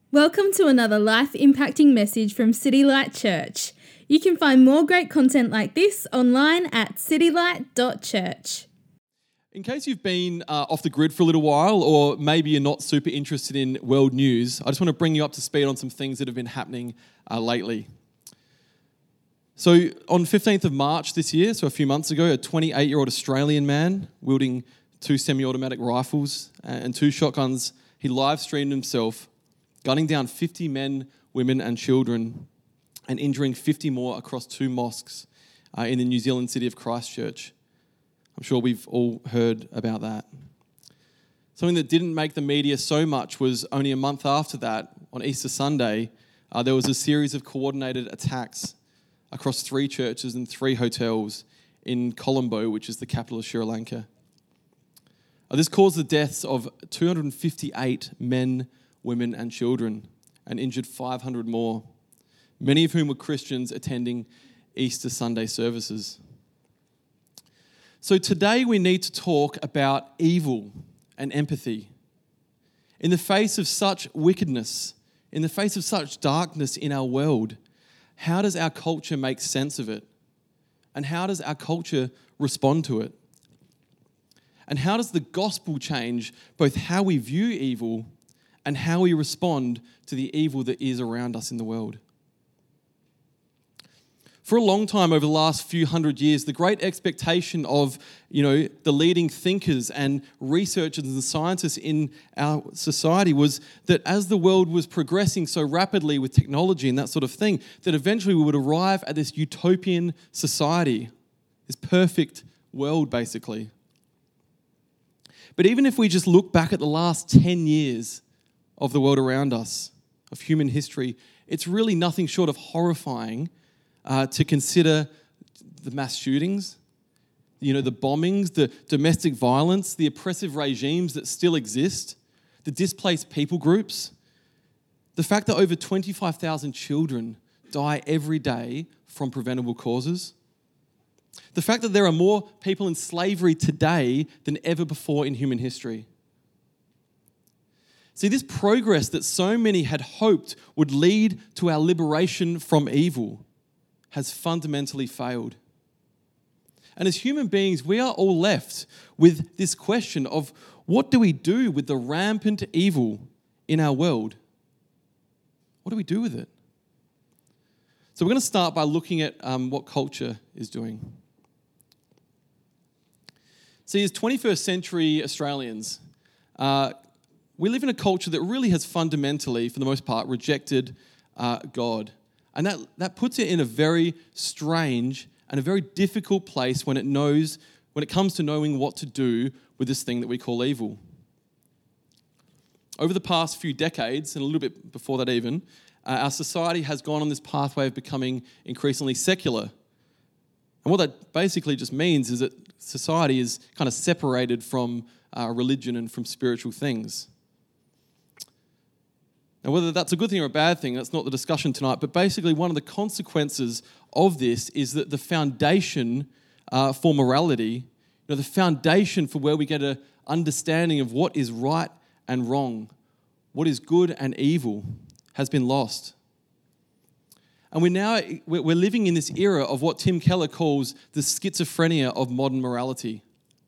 Welcome to another life-impacting message from City Light Church. You can find more great content like this online at citylight.church. In case you've been off the grid for a little while, or maybe you're not super interested in world news, I just want to bring you up to speed on some things that have been happening lately. So on 15th of March this year, so a few months ago, a 28-year-old Australian man wielding 2 semi-automatic rifles and 2 shotguns, he live-streamed himself gunning down 50 men, women and children and injuring 50 more across 2 mosques in the New Zealand city of Christchurch. I'm sure we've all heard about that. Something that didn't make the media so much was only a month after that, on Easter Sunday, there was a series of coordinated attacks across 3 churches and 3 hotels in Colombo, which is the capital of Sri Lanka. This caused the deaths of 258 men, women and children, and injured 500 more, many of whom were Christians attending Easter Sunday services. So today we need to talk about evil and empathy. In the face of such wickedness, in the face of such darkness in our world, how does our culture make sense of it? And how does our culture respond to it? And how does the gospel change both how we view evil and how we respond to the evil that is around us in the world? For a long time over the last few hundred years, the great expectation of, the leading thinkers and researchers and scientists in our society was that as the world was progressing so rapidly with technology and that sort of thing, that eventually we would arrive at this utopian society, this perfect world, basically. But even if we just look back at the last 10 years of the world around us, of human history, it's really nothing short of horrifying to consider the mass shootings, the bombings, the domestic violence, the oppressive regimes that still exist, the displaced people groups, the fact that over 25,000 children die every day from preventable causes, the fact that there are more people in slavery today than ever before in human history. See, this progress that so many had hoped would lead to our liberation from evil has fundamentally failed. And as human beings, we are all left with this question of what do we do with the rampant evil in our world? What do we do with it? So we're going to start by looking at what culture is doing. See, as 21st century Australians, we live in a culture that really has fundamentally, for the most part, rejected God. And that puts it in a very strange and a very difficult place when it comes to knowing what to do with this thing that we call evil. Over the past few decades, and a little bit before that even, our society has gone on this pathway of becoming increasingly secular. And what that basically just means is that society is kind of separated from religion and from spiritual things. Now, whether that's a good thing or a bad thing, that's not the discussion tonight, but basically one of the consequences of this is that the foundation for morality, the foundation for where we get an understanding of what is right and wrong, what is good and evil, has been lost. And we're living in this era of what Tim Keller calls the schizophrenia of modern morality.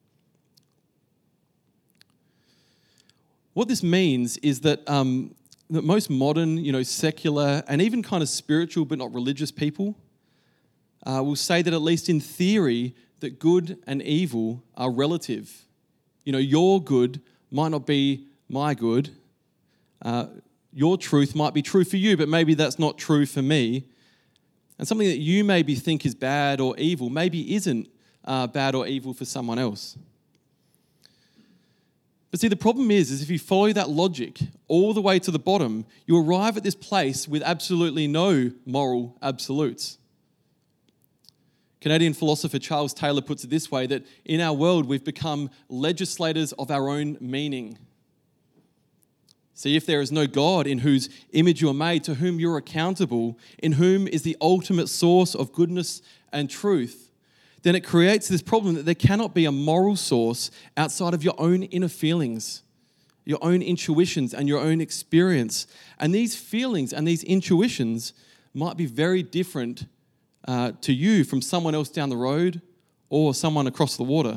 What this means is that that most modern, secular, and even kind of spiritual but not religious people will say that at least in theory that good and evil are relative. Your good might not be my good. Your truth might be true for you, but maybe that's not true for me. And something that you maybe think is bad or evil maybe isn't bad or evil for someone else. But see, the problem is if you follow that logic all the way to the bottom, you arrive at this place with absolutely no moral absolutes. Canadian philosopher Charles Taylor puts it this way, that in our world we've become legislators of our own meaning. See, if there is no God in whose image you are made, to whom you're accountable, in whom is the ultimate source of goodness and truth, then it creates this problem that there cannot be a moral source outside of your own inner feelings your own intuitions and your own experience. And these feelings and these intuitions might be very different to you from someone else down the road or someone across the water.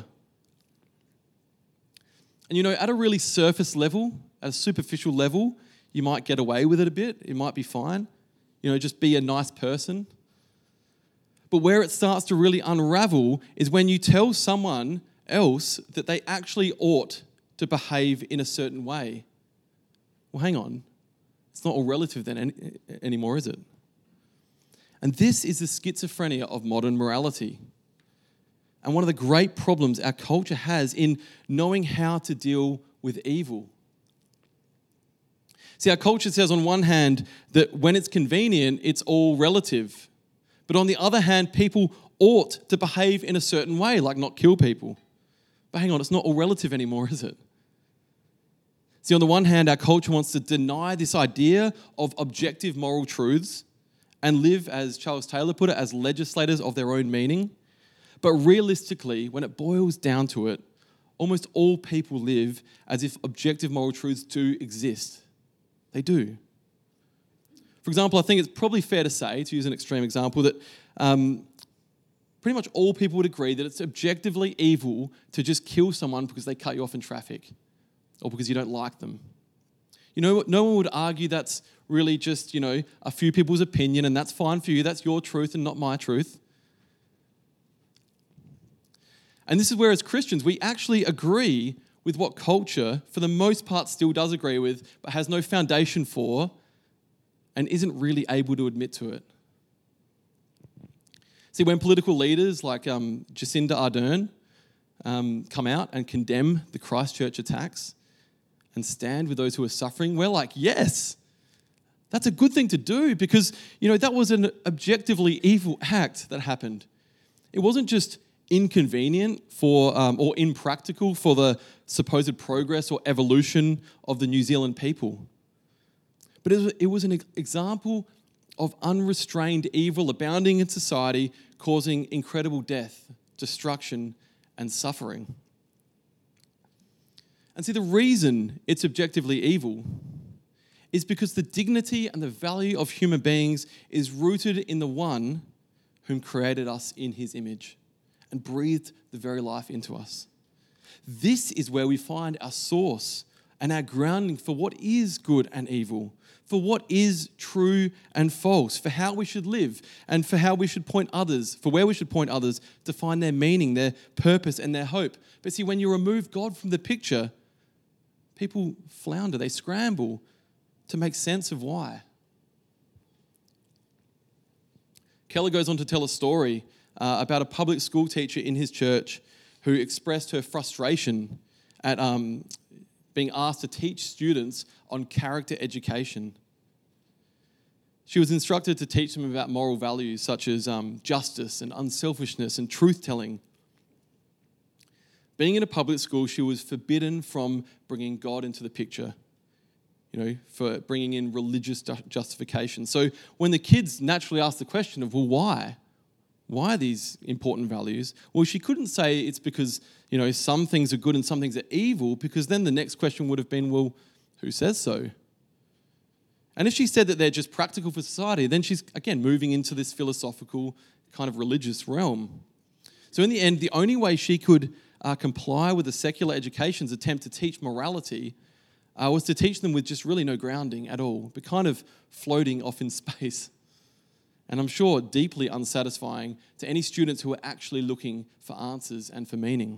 And at a really surface level, at a superficial level, you might get away with it a bit. It might be fine. Just be a nice person. But where it starts to really unravel is when you tell someone else that they actually ought to behave in a certain way. Well, hang on. It's not all relative then anymore, is it? And this is the schizophrenia of modern morality. And one of the great problems our culture has in knowing how to deal with evil. See, our culture says on one hand that when it's convenient, it's all relative. But on the other hand, people ought to behave in a certain way, like not kill people. But hang on, it's not all relative anymore, is it? See, on the one hand, our culture wants to deny this idea of objective moral truths and live, as Charles Taylor put it, as legislators of their own meaning. But realistically, when it boils down to it, almost all people live as if objective moral truths do exist. They do. For example, I think it's probably fair to say, to use an extreme example, that pretty much all people would agree that it's objectively evil to just kill someone because they cut you off in traffic or because you don't like them. No one would argue that's really just, a few people's opinion and that's fine for you. That's your truth and not my truth. And this is where, as Christians, we actually agree with what culture, for the most part, still does agree with, but has no foundation for, and isn't really able to admit to it. See, when political leaders like Jacinda Ardern come out and condemn the Christchurch attacks and stand with those who are suffering, we're like, yes, that's a good thing to do because, that was an objectively evil act that happened. It wasn't just inconvenient or impractical for the supposed progress or evolution of the New Zealand people. But it was an example of unrestrained evil abounding in society, causing incredible death, destruction, and suffering. And see, the reason it's objectively evil is because the dignity and the value of human beings is rooted in the one whom created us in his image and breathed the very life into us. This is where we find our source and our grounding for what is good and evil, for what is true and false, for how we should live and for how we should point others, for where we should point others to find their meaning, their purpose and their hope. But see, when you remove God from the picture, people flounder, they scramble to make sense of why. Keller goes on to tell a story about a public school teacher in his church who expressed her frustration at being asked to teach students on character education. She was instructed to teach them about moral values such as justice and unselfishness and truth-telling. Being in a public school, she was forbidden from bringing God into the picture, for bringing in religious justification. So when the kids naturally asked the question of, well, why? Why are these important values? Well, she couldn't say it's because, some things are good and some things are evil, because then the next question would have been, well, who says so? And if she said that they're just practical for society, then she's, again, moving into this philosophical kind of religious realm. So in the end, the only way she could comply with the secular education's attempt to teach morality was to teach them with just really no grounding at all, but kind of floating off in space. And I'm sure deeply unsatisfying to any students who are actually looking for answers and for meaning.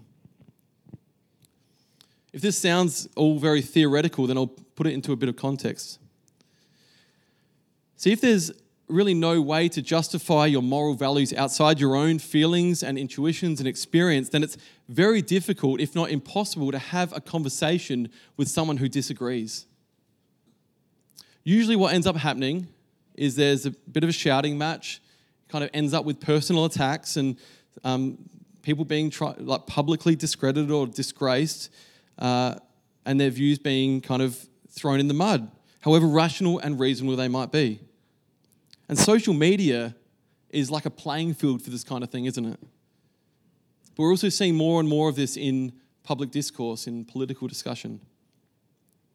If this sounds all very theoretical, then I'll put it into a bit of context. See, if there's really no way to justify your moral values outside your own feelings and intuitions and experience, then it's very difficult, if not impossible, to have a conversation with someone who disagrees. Usually what ends up happening is there's a bit of a shouting match, kind of ends up with personal attacks and people being publicly discredited or disgraced and their views being kind of thrown in the mud, however rational and reasonable they might be. And social media is like a playing field for this kind of thing, isn't it? But we're also seeing more and more of this in public discourse, in political discussion.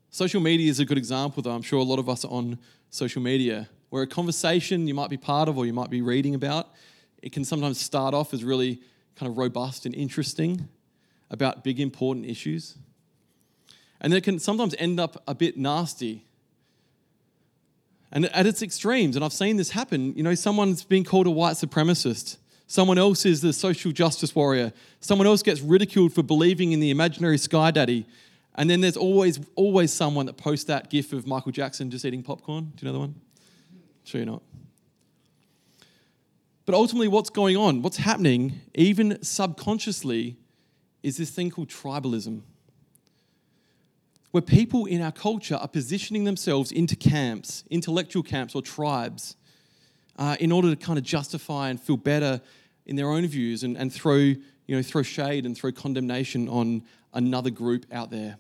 Social media is a good example, though. I'm sure a lot of us are on social media, where a conversation you might be part of or you might be reading about, it can sometimes start off as really kind of robust and interesting about big, important issues. And then it can sometimes end up a bit nasty. And at its extremes, and I've seen this happen, someone's being called a white supremacist. Someone else is the social justice warrior. Someone else gets ridiculed for believing in the imaginary sky daddy. And then there's always someone that posts that gif of Michael Jackson just eating popcorn. Do you know the one? I'm sure you're not. But ultimately, what's going on, what's happening, even subconsciously, is this thing called tribalism, where people in our culture are positioning themselves into camps, intellectual camps or tribes, in order to kind of justify and feel better in their own views and throw shade and throw condemnation on another group out there.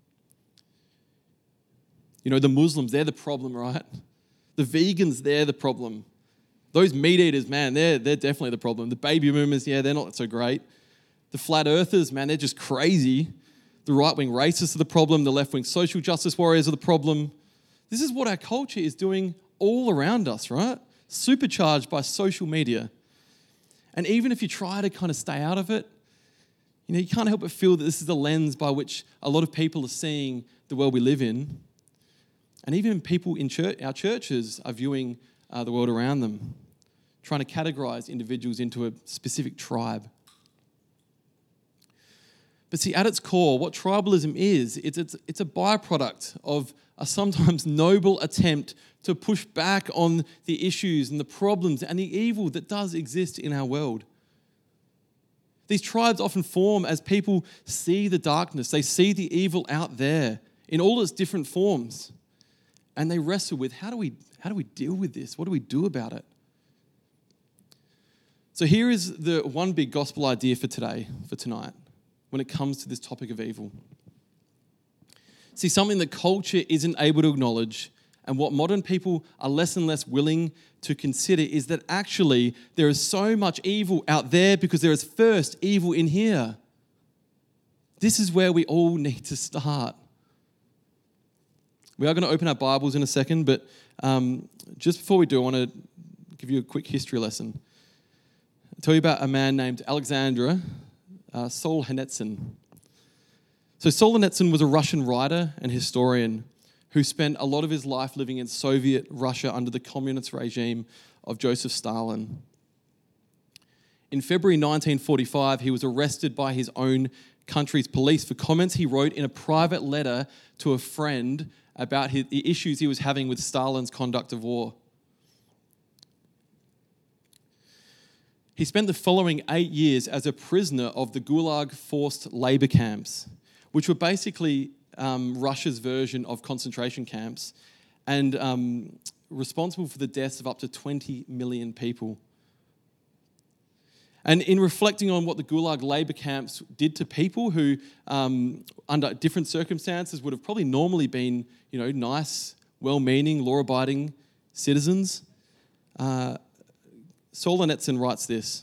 The Muslims, they're the problem, right? The vegans, they're the problem. Those meat eaters, man, they're definitely the problem. The baby boomers, yeah, they're not so great. The flat earthers, man, they're just crazy. The right-wing racists are the problem. The left-wing social justice warriors are the problem. This is what our culture is doing all around us, right? Supercharged by social media. And even if you try to kind of stay out of it, you can't help but feel that this is the lens by which a lot of people are seeing the world we live in. And even people in our churches are viewing the world around them, trying to categorize individuals into a specific tribe. But see, at its core, what tribalism is, it's a byproduct of a sometimes noble attempt to push back on the issues and the problems and the evil that does exist in our world. These tribes often form as people see the darkness, they see the evil out there in all its different forms, and they wrestle with how do we deal with this? What do we do about it? So here is the one big gospel idea for tonight, when it comes to this topic of evil. See, something that culture isn't able to acknowledge and what modern people are less and less willing to consider is that actually there is so much evil out there because there is first evil in here. This is where we all need to start. We are going to open our Bibles in a second, but just before we do, I want to give you a quick history lesson. I'll tell you about a man named Alexander Solzhenitsyn. So Solzhenitsyn was a Russian writer and historian who spent a lot of his life living in Soviet Russia under the communist regime of Joseph Stalin. In February 1945, he was arrested by his own country's police for comments he wrote in a private letter to a friend about the issues he was having with Stalin's conduct of war. He spent the following 8 years as a prisoner of the Gulag forced labor camps, which were basically Russia's version of concentration camps and responsible for the deaths of up to 20 million people. And in reflecting on what the Gulag labor camps did to people who, under different circumstances, would have probably normally been, nice, well-meaning, law-abiding citizens, Solzhenitsyn writes this: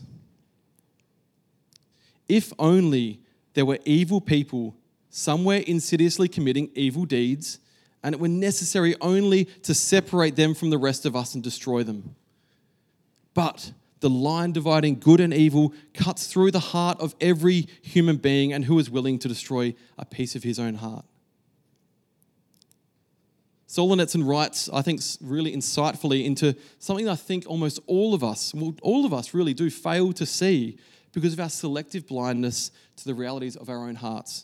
"If only there were evil people somewhere insidiously committing evil deeds, and it were necessary only to separate them from the rest of us and destroy them. But the line dividing good and evil cuts through the heart of every human being, and who is willing to destroy a piece of his own heart?" Solzhenitsyn writes, I think, really insightfully into something I think almost all of us really do fail to see because of our selective blindness to the realities of our own hearts.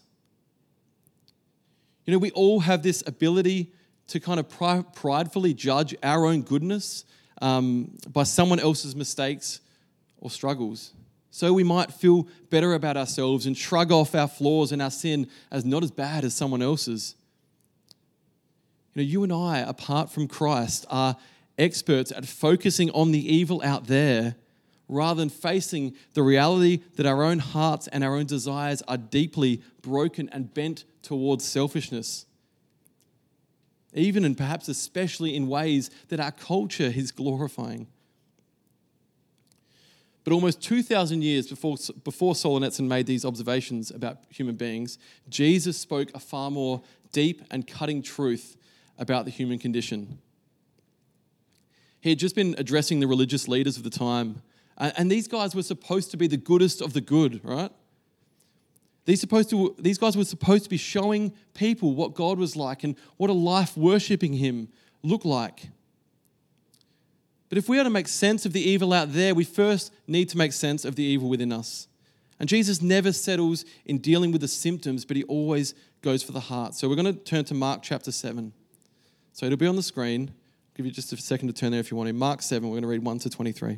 We all have this ability to kind of pridefully judge our own goodness by someone else's mistakes or struggles. So we might feel better about ourselves and shrug off our flaws and our sin as not as bad as someone else's. You and I, apart from Christ, are experts at focusing on the evil out there rather than facing the reality that our own hearts and our own desires are deeply broken and bent towards selfishness. Even and perhaps especially in ways that our culture is glorifying. But almost 2,000 years before Solzhenitsyn made these observations about human beings, Jesus spoke a far more deep and cutting truth about the human condition. He had just been addressing the religious leaders of the time, and these guys were supposed to be the goodest of the good, right? These guys were supposed to be showing people what God was like and what a life worshipping Him looked like. But if we are to make sense of the evil out there, we first need to make sense of the evil within us. And Jesus never settles in dealing with the symptoms, but He always goes for the heart. So we're going to turn to Mark chapter 7. So it'll be on the screen. I'll give you just a second to turn there if you want to. Mark 7, we're going to read 1 to 23.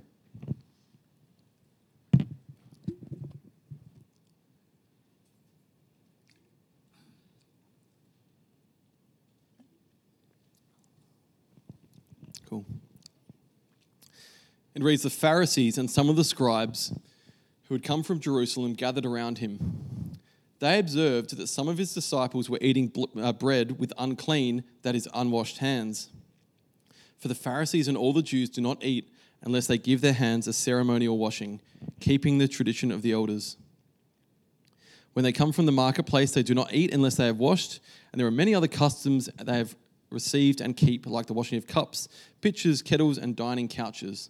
Cool. It reads, the Pharisees and some of the scribes who had come from Jerusalem gathered around Him. They observed that some of His disciples were eating bread with unclean, that is, unwashed hands. For the Pharisees and all the Jews do not eat unless they give their hands a ceremonial washing, keeping the tradition of the elders. When they come from the marketplace, they do not eat unless they have washed, and there are many other customs they have received and keep, like the washing of cups, pitchers, kettles, and dining couches.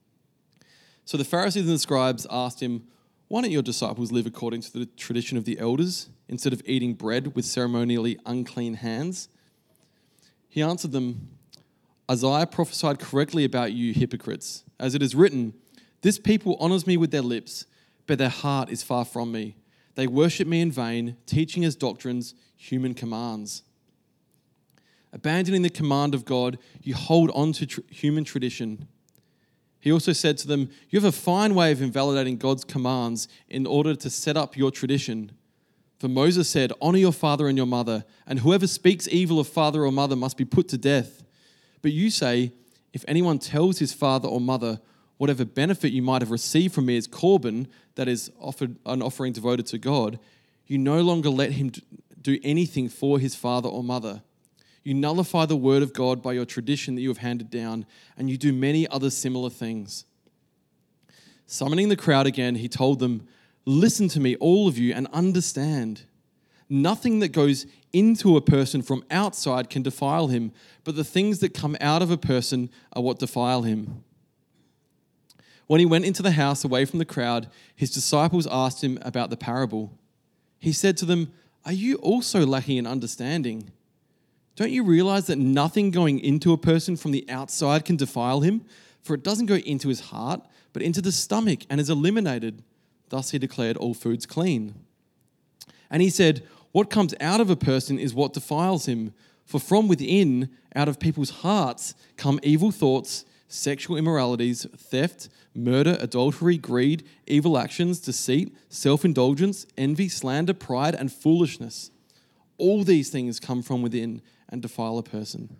So the Pharisees and the scribes asked Him, why don't your disciples live according to the tradition of the elders, instead of eating bread with ceremonially unclean hands? He answered them, Isaiah prophesied correctly about you hypocrites, as it is written, this people honors me with their lips, but their heart is far from me. They worship me in vain, teaching as doctrines human commands. Abandoning the command of God, you hold on to human tradition. He also said to them, you have a fine way of invalidating God's commands in order to set up your tradition. For Moses said, honor your father and your mother, and whoever speaks evil of father or mother must be put to death. But you say, if anyone tells his father or mother, whatever benefit you might have received from me is Corban, that is an offering devoted to God, you no longer let him do anything for his father or mother. You nullify the word of God by your tradition that you have handed down, and you do many other similar things. Summoning the crowd again, He told them, listen to me, all of you, and understand. Nothing that goes into a person from outside can defile him, but the things that come out of a person are what defile him. When He went into the house away from the crowd, His disciples asked Him about the parable. He said to them, are you also lacking in understanding? Don't you realize that nothing going into a person from the outside can defile him? For it doesn't go into his heart, but into the stomach and is eliminated. Thus He declared all foods clean. And He said, what comes out of a person is what defiles him. For from within, out of people's hearts, come evil thoughts, sexual immoralities, theft, murder, adultery, greed, evil actions, deceit, self-indulgence, envy, slander, pride, and foolishness. All these things come from within and defile a person.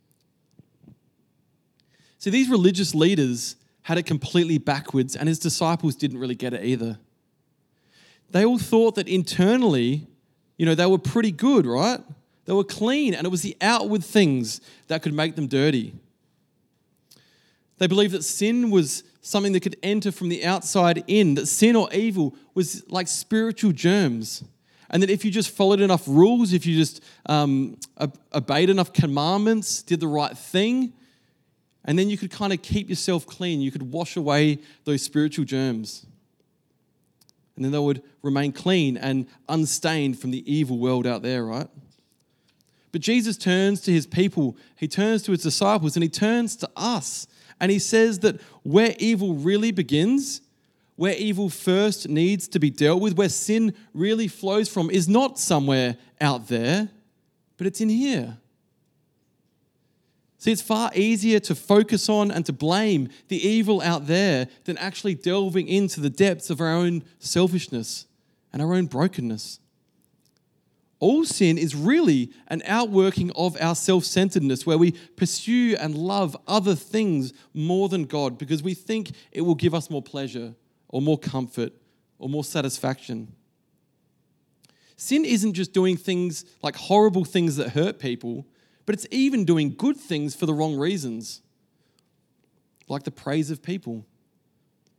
See, these religious leaders had it completely backwards, and His disciples didn't really get it either. They all thought that internally, they were pretty good, right? They were clean, and it was the outward things that could make them dirty. They believed that sin was something that could enter from the outside in, that sin or evil was like spiritual germs. And that if you just followed enough rules, if you just obeyed enough commandments, did the right thing, and then you could kind of keep yourself clean. You could wash away those spiritual germs. And then they would remain clean and unstained from the evil world out there, right? But Jesus turns to His people, He turns to His disciples, and He turns to us. And He says that where evil really begins, where evil first needs to be dealt with, where sin really flows from, is not somewhere out there, but it's in here. See, it's far easier to focus on and to blame the evil out there than actually delving into the depths of our own selfishness and our own brokenness. All sin is really an outworking of our self-centeredness, where we pursue and love other things more than God because we think it will give us more pleasure or more comfort or more satisfaction. Sin isn't just doing things like horrible things that hurt people, but it's even doing good things for the wrong reasons, like the praise of people,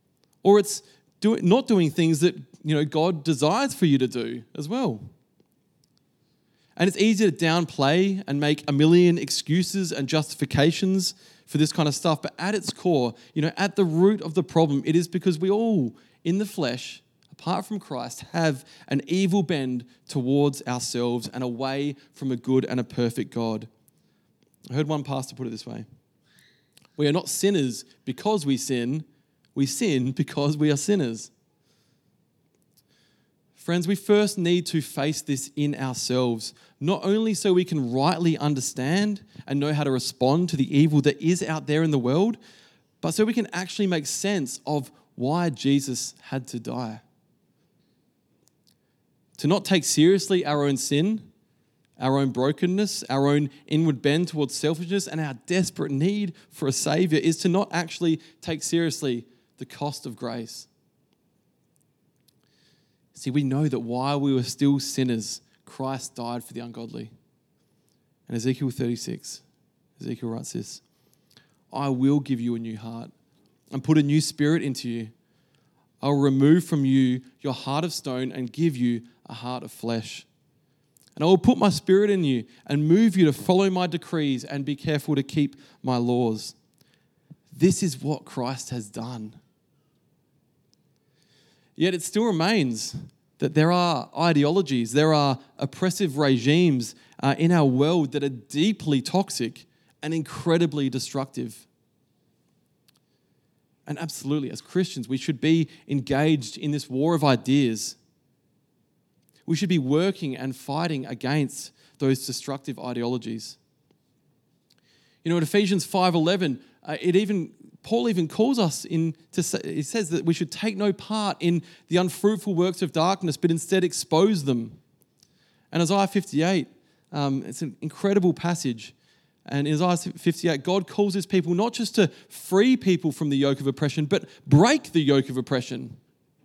or it's not doing things that God desires for you to do as well. And it's easy to downplay and make a million excuses and justifications for this kind of stuff. But at its core, at the root of the problem, it is because we all, in the flesh, apart from Christ, have an evil bend towards ourselves and away from a good and a perfect God. I heard one pastor put it this way: we are not sinners because we sin because we are sinners. Friends, we first need to face this in ourselves, not only so we can rightly understand and know how to respond to the evil that is out there in the world, but so we can actually make sense of why Jesus had to die. To not take seriously our own sin, our own brokenness, our own inward bend towards selfishness, and our desperate need for a Savior is to not actually take seriously the cost of grace. See, we know that while we were still sinners, Christ died for the ungodly. And Ezekiel 36, Ezekiel writes this: I will give you a new heart and put a new spirit into you. I will remove from you your heart of stone and give you a heart of flesh. And I will put my spirit in you and move you to follow my decrees and be careful to keep my laws. This is what Christ has done. Yet it still remains that there are ideologies, there are oppressive regimes in our world that are deeply toxic and incredibly destructive. And absolutely, as Christians, we should be engaged in this war of ideas. We should be working and fighting against those destructive ideologies. In Ephesians 5:11, Paul even calls us he says that we should take no part in the unfruitful works of darkness, but instead expose them. And Isaiah 58, it's an incredible passage. And in Isaiah 58, God calls his people not just to free people from the yoke of oppression, but break the yoke of oppression.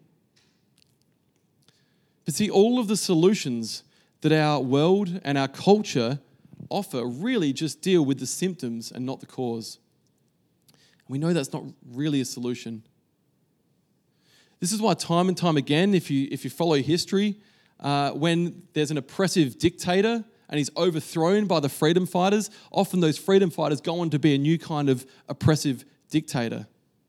But see, all of the solutions that our world and our culture offer really just deal with the symptoms and not the cause. We know that's not really a solution. This is why time and time again, if you follow history, when there's an oppressive dictator and he's overthrown by the freedom fighters, often those freedom fighters go on to be a new kind of oppressive dictator.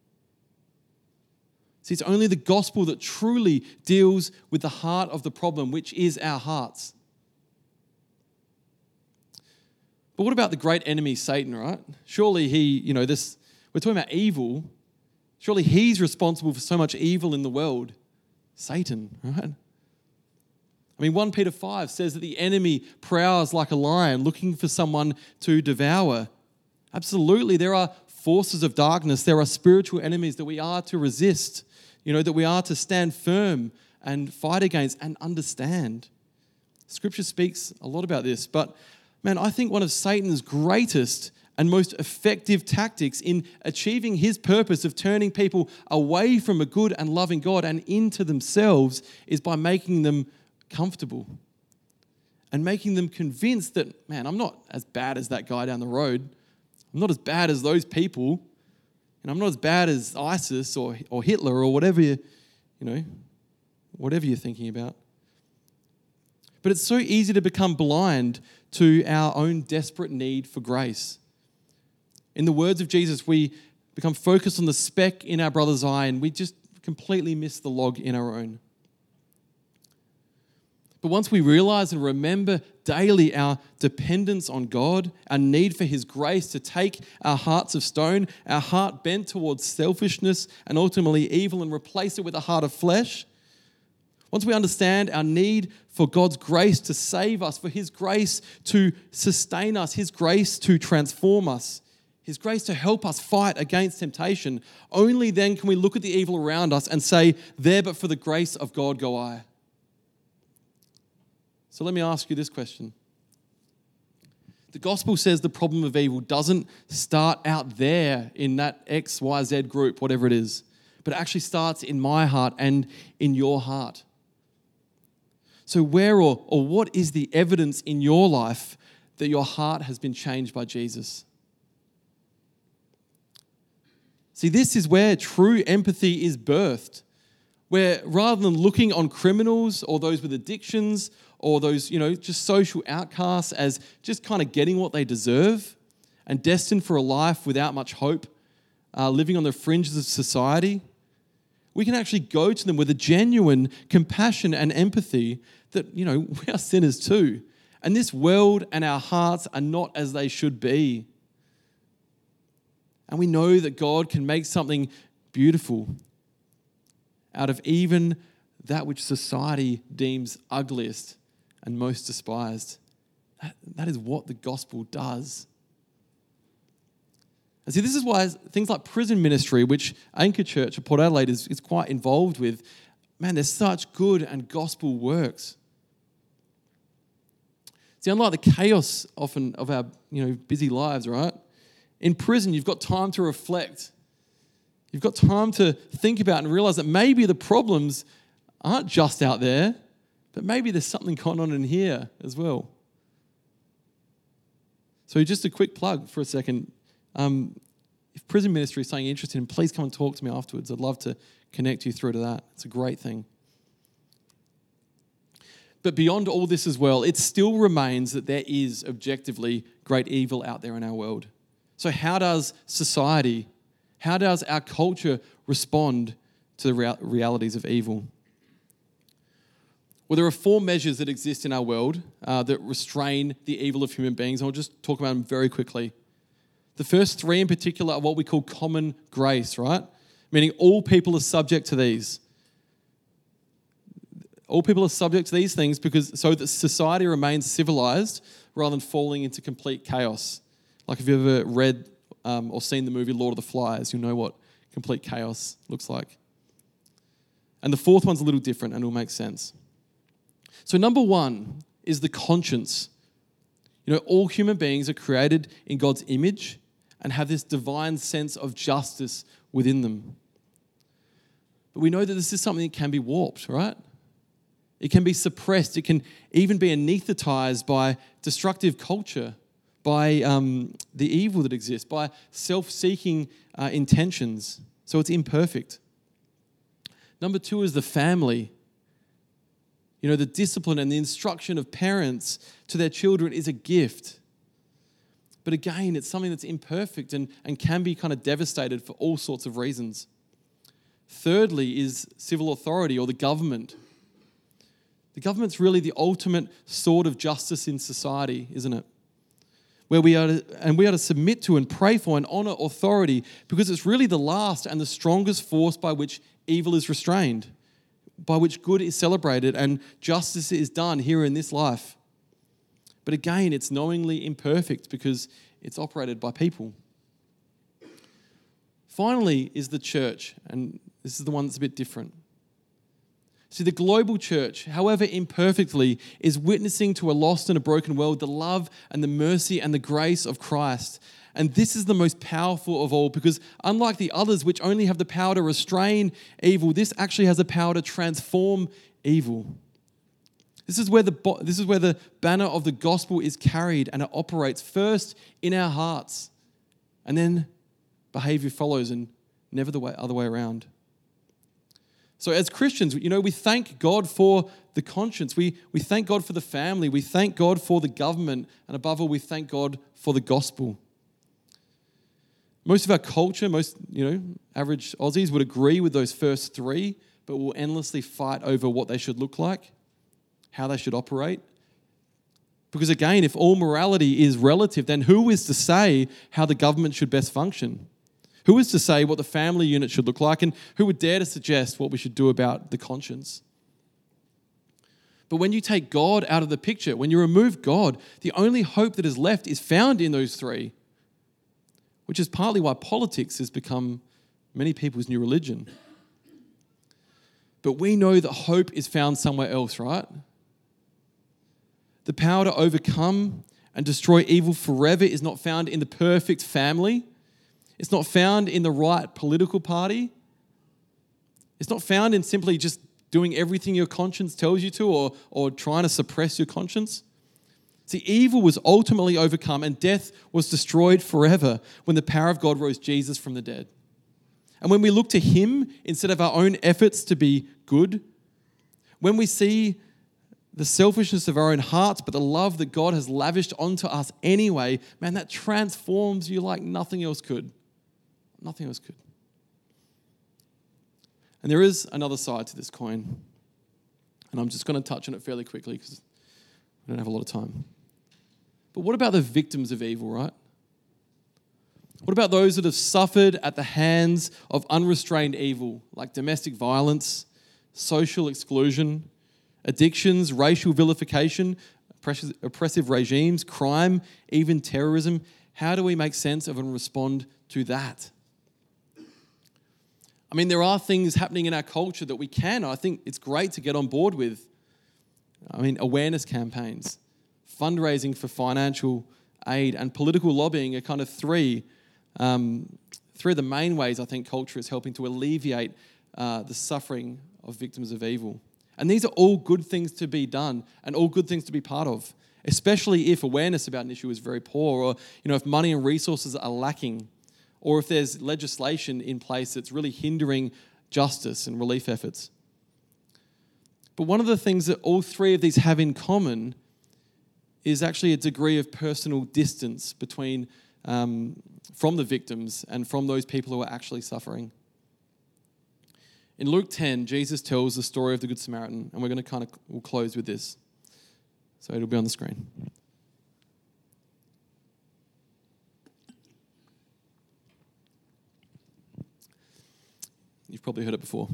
See, it's only the gospel that truly deals with the heart of the problem, which is our hearts. But what about the great enemy, Satan, right? Surely we're talking about evil. Surely he's responsible for so much evil in the world. Satan, right? I mean, 1 Peter 5 says that the enemy prowls like a lion looking for someone to devour. Absolutely, there are forces of darkness. There are spiritual enemies that we are to resist, that we are to stand firm and fight against and understand. Scripture speaks a lot about this, but man, I think one of Satan's greatest and most effective tactics in achieving his purpose of turning people away from a good and loving God and into themselves is by making them comfortable and making them convinced that, man, I'm not as bad as that guy down the road. I'm not as bad as those people. And I'm not as bad as ISIS or Hitler or whatever whatever you're thinking about. But it's so easy to become blind to our own desperate need for grace. In the words of Jesus, we become focused on the speck in our brother's eye and we just completely miss the log in our own. But once we realize and remember daily our dependence on God, our need for his grace to take our hearts of stone, our heart bent towards selfishness and ultimately evil, and replace it with a heart of flesh, once we understand our need for God's grace to save us, for his grace to sustain us, his grace to transform us, his grace to help us fight against temptation, only then can we look at the evil around us and say, there but for the grace of God go I. So let me ask you this question. The gospel says the problem of evil doesn't start out there in that X, Y, Z group, whatever it is, but it actually starts in my heart and in your heart. So where or what is the evidence in your life that your heart has been changed by Jesus? See, this is where true empathy is birthed, where rather than looking on criminals or those with addictions or those, just social outcasts as just kind of getting what they deserve and destined for a life without much hope, living on the fringes of society, we can actually go to them with a genuine compassion and empathy that, we are sinners too. And this world and our hearts are not as they should be. And we know that God can make something beautiful out of even that which society deems ugliest and most despised. That is what the gospel does. And see, this is why things like prison ministry, which Anchor Church at Port Adelaide is quite involved with, man, there's such good and gospel works. See, unlike the chaos often of our busy lives, right? In prison, you've got time to reflect. You've got time to think about and realize that maybe the problems aren't just out there, but maybe there's something going on in here as well. So just a quick plug for a second. If prison ministry is something you're interested in, please come and talk to me afterwards. I'd love to connect you through to that. It's a great thing. But beyond all this as well, it still remains that there is objectively great evil out there in our world. So how does society, how does our culture respond to the realities of evil? Well, there are 4 measures that exist in our world that restrain the evil of human beings. I'll just talk about them very quickly. The first 3 in particular are what we call common grace, right? Meaning all people are subject to these. All people are subject to these things so that society remains civilized rather than falling into complete chaos. Like if you've ever read or seen the movie Lord of the Flies, you'll know what complete chaos looks like. And the 4th one's a little different and it'll make sense. So number 1 is the conscience. All human beings are created in God's image and have this divine sense of justice within them. But we know that this is something that can be warped, right? It can be suppressed. It can even be anesthetized by destructive culture, by the evil that exists, by self-seeking intentions. So it's imperfect. Number 2 is the family. The discipline and the instruction of parents to their children is a gift. But again, it's something that's imperfect and can be kind of devastated for all sorts of reasons. Thirdly is civil authority or the government. The government's really the ultimate sword of justice in society, isn't it? Where we are to submit to and pray for and honor authority because it's really the last and the strongest force by which evil is restrained, by which good is celebrated and justice is done here in this life. But again, it's knowingly imperfect because it's operated by people. Finally is the church, and this is the one that's a bit different. See, the global church, however imperfectly, is witnessing to a lost and a broken world the love and the mercy and the grace of Christ. And this is the most powerful of all because unlike the others which only have the power to restrain evil, this actually has the power to transform evil. This is where the banner of the gospel is carried and it operates first in our hearts and then behavior follows and never the other way around. So as Christians, we thank God for the conscience. We thank God for the family. We thank God for the government. And above all, we thank God for the gospel. Most of our culture, average Aussies would agree with those first 3, but will endlessly fight over what they should look like, how they should operate. Because again, if all morality is relative, then who is to say how the government should best function? Who is to say what the family unit should look like? And who would dare to suggest what we should do about the conscience? But when you take God out of the picture, when you remove God, the only hope that is left is found in those 3, which is partly why politics has become many people's new religion. But we know that hope is found somewhere else, right? The power to overcome and destroy evil forever is not found in the perfect family. It's not found in the right political party. It's not found in simply just doing everything your conscience tells you to or trying to suppress your conscience. See, evil was ultimately overcome and death was destroyed forever when the power of God rose Jesus from the dead. And when we look to Him instead of our own efforts to be good, when we see the selfishness of our own hearts, but the love that God has lavished onto us anyway, man, that transforms you like nothing else could. Nothing else could. And there is another side to this coin. And I'm just going to touch on it fairly quickly because we don't have a lot of time. But what about the victims of evil, right? What about those that have suffered at the hands of unrestrained evil, like domestic violence, social exclusion, addictions, racial vilification, oppressive regimes, crime, even terrorism? How do we make sense of and respond to that? I mean, there are things happening in our culture that we can, I think it's great to get on board with. I mean, awareness campaigns, fundraising for financial aid, and political lobbying are kind of three of the main ways I think culture is helping to alleviate the suffering of victims of evil. And these are all good things to be done and all good things to be part of, especially if awareness about an issue is very poor, or if money and resources are lacking, or if there's legislation in place that's really hindering justice and relief efforts. But one of the things that all three of these have in common is actually a degree of personal distance between from the victims and from those people who are actually suffering. In Luke 10, Jesus tells the story of the Good Samaritan, and we're going to we'll close with this. So it'll be on the screen. You've probably heard it before.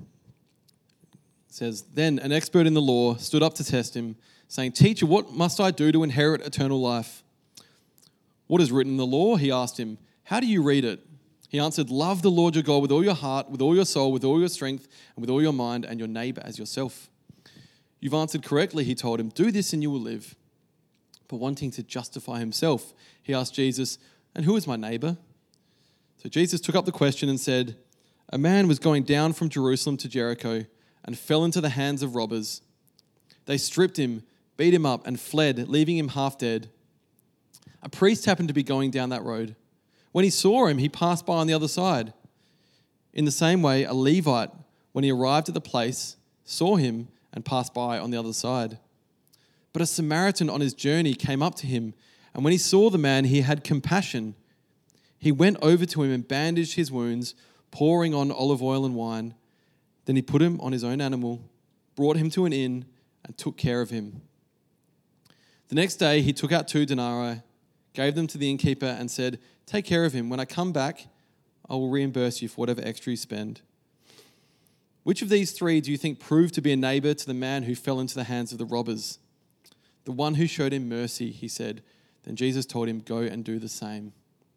It says, "Then an expert in the law stood up to test him, saying, 'Teacher, what must I do to inherit eternal life?' 'What is written in the law?' he asked him. 'How do you read it?' He answered, 'Love the Lord your God with all your heart, with all your soul, with all your strength, and with all your mind, and your neighbor as yourself.' 'You've answered correctly,' he told him. 'Do this and you will live.' But wanting to justify himself, he asked Jesus, 'And who is my neighbor?' So Jesus took up the question and said, 'A man was going down from Jerusalem to Jericho and fell into the hands of robbers. They stripped him, beat him up, and fled, leaving him half dead. A priest happened to be going down that road. When he saw him, he passed by on the other side. In the same way, a Levite, when he arrived at the place, saw him and passed by on the other side. But a Samaritan on his journey came up to him, and when he saw the man, he had compassion. He went over to him and bandaged his wounds, pouring on olive oil and wine. Then he put him on his own animal, brought him to an inn, and took care of him. The next day he took out 2 denarii, gave them to the innkeeper, and said, "Take care of him. When I come back, I will reimburse you for whatever extra you spend." Which of these 3 do you think proved to be a neighbor to the man who fell into the hands of the robbers?" "The one who showed him mercy," he said. Then Jesus told him, "Go and do the same."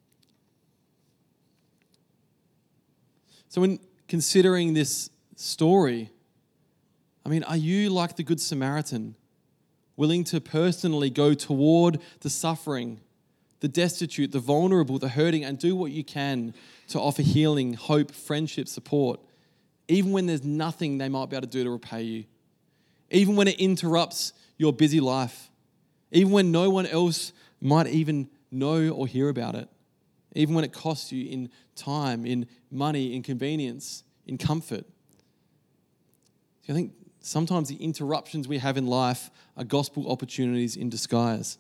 So in considering this story, I mean, are you like the Good Samaritan, willing to personally go toward the suffering, the destitute, the vulnerable, the hurting, and do what you can to offer healing, hope, friendship, support, even when there's nothing they might be able to do to repay you, even when it interrupts your busy life, even when no one else might even know or hear about it, even when it costs you in time, in money, in convenience, in comfort? I think sometimes the interruptions we have in life are gospel opportunities in disguise.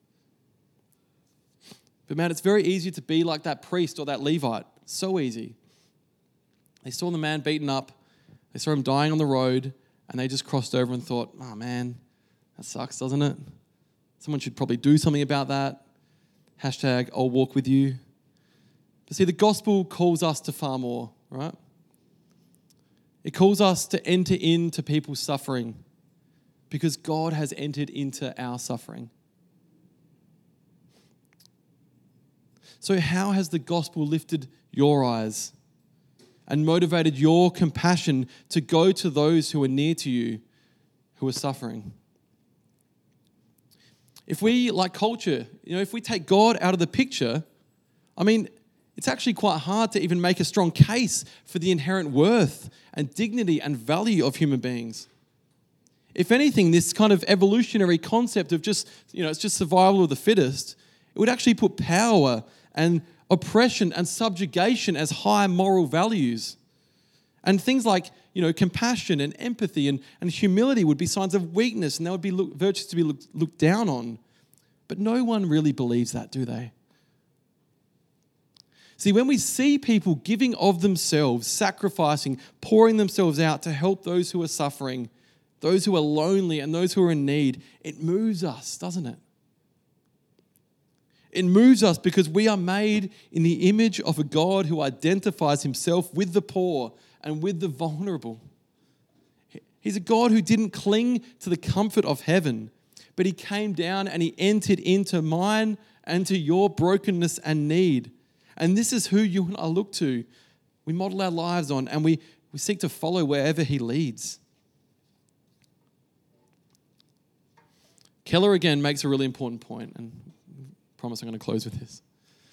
But man, it's very easy to be like that priest or that Levite. So easy. They saw the man beaten up, they saw him dying on the road, and they just crossed over and thought, "Oh man, that sucks, doesn't it? Someone should probably do something about that. Hashtag, I'll walk with you." But see, the gospel calls us to far more, right? It calls us to enter into people's suffering because God has entered into our suffering. So how has the gospel lifted your eyes and motivated your compassion to go to those who are near to you who are suffering? If we, like culture, if we take God out of the picture, I mean, it's actually quite hard to even make a strong case for the inherent worth and dignity and value of human beings. If anything, this kind of evolutionary concept of just, it's just survival of the fittest, it would actually put power and oppression and subjugation as high moral values. And things like, compassion and empathy and humility would be signs of weakness, and they would be virtues to be looked down on. But no one really believes that, do they? See, when we see people giving of themselves, sacrificing, pouring themselves out to help those who are suffering, those who are lonely and those who are in need, it moves us, doesn't it? It moves us because we are made in the image of a God who identifies himself with the poor and with the vulnerable. He's a God who didn't cling to the comfort of heaven, but he came down and he entered into mine and to your brokenness and need. And this is who you and I look to. We model our lives on, and we seek to follow wherever he leads. Keller again makes a really important point, and I promise I'm going to close with this.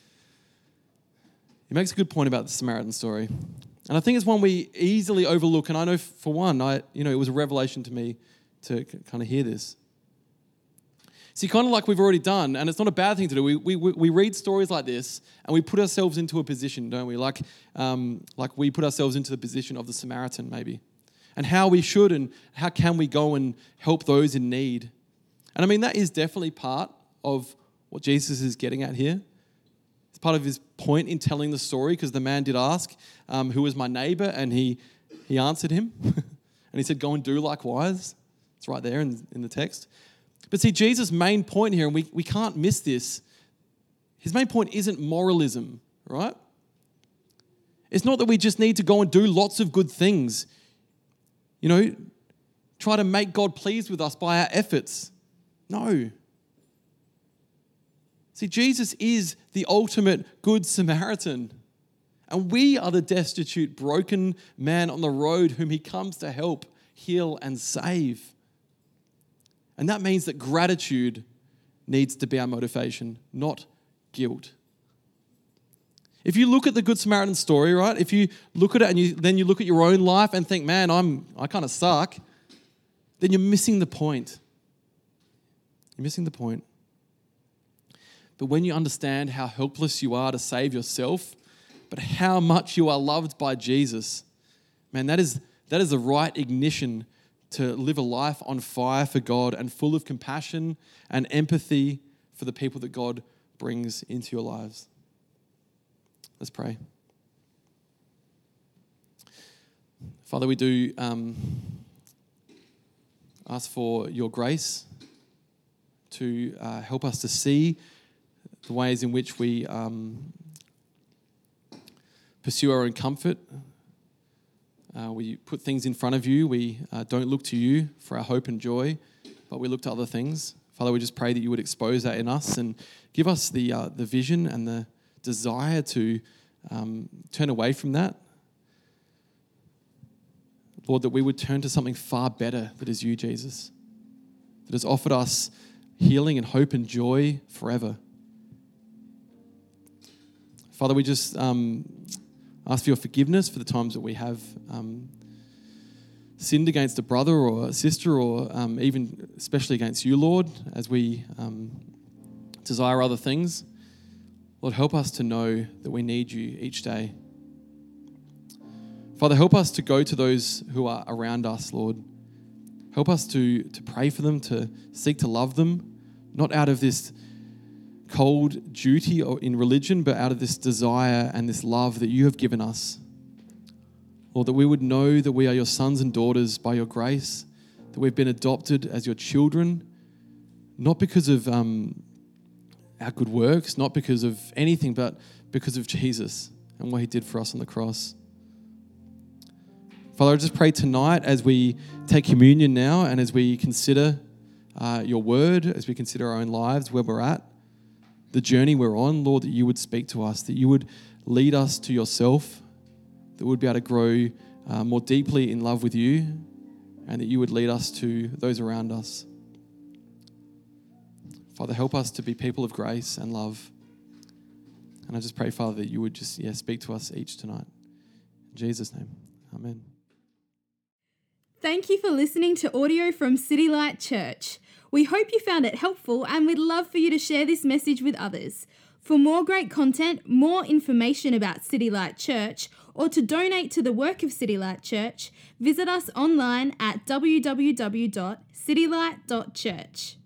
He makes a good point about the Samaritan story. And I think it's one we easily overlook. And I know for one, it was a revelation to me to kind of hear this. See, kind of like we've already done, and it's not a bad thing to do. We read stories like this, and we put ourselves into a position, don't we? Like we put ourselves into the position of the Samaritan, maybe, and how we should and how can we go and help those in need. And I mean, that is definitely part of what Jesus is getting at here. It's part of his point in telling the story, because the man did ask, who was my neighbor? And he answered him, and he said, go and do likewise. It's right there in the text. But see, Jesus' main point here, and we can't miss this, his main point isn't moralism, right? It's not that we just need to go and do lots of good things, try to make God pleased with us by our efforts. No. See, Jesus is the ultimate good Samaritan, and we are the destitute, broken man on the road whom he comes to help, heal, and save. And that means that gratitude needs to be our motivation, not guilt. If you look at the Good Samaritan story, right? If you look at it and then you look at your own life and think, man, I kind of suck, then you're missing the point. You're missing the point. But when you understand how helpless you are to save yourself, but how much you are loved by Jesus, man, that is the right ignition to live a life on fire for God and full of compassion and empathy for the people that God brings into your lives. Let's pray. Father, we do ask for your grace to help us to see the ways in which we pursue our own comfort. We put things in front of you. We don't look to you for our hope and joy, but we look to other things. Father, we just pray that you would expose that in us and give us the vision and the desire to turn away from that. Lord, that we would turn to something far better that is you, Jesus, that has offered us healing and hope and joy forever. Father, we just ask for your forgiveness for the times that we have sinned against a brother or a sister, or even especially against you, Lord, as we desire other things. Lord, help us to know that we need you each day. Father, help us to go to those who are around us, Lord. Help us to pray for them, to seek to love them, not out of this cold duty or in religion, but out of this desire and this love that you have given us. Lord, that we would know that we are your sons and daughters by your grace, that we've been adopted as your children, not because of our good works, not because of anything, but because of Jesus and what he did for us on the cross. Father, I just pray tonight as we take communion now and as we consider your word, as we consider our own lives, where we're at, the journey we're on, Lord, that you would speak to us, that you would lead us to yourself, that we'd be able to grow more deeply in love with you, and that you would lead us to those around us. Father, help us to be people of grace and love. And I just pray, Father, that you would just speak to us each tonight. In Jesus' name, amen. Thank you for listening to audio from City Light Church. We hope you found it helpful, and we'd love for you to share this message with others. For more great content, more information about City Light Church, or to donate to the work of City Light Church, visit us online at www.citylight.church.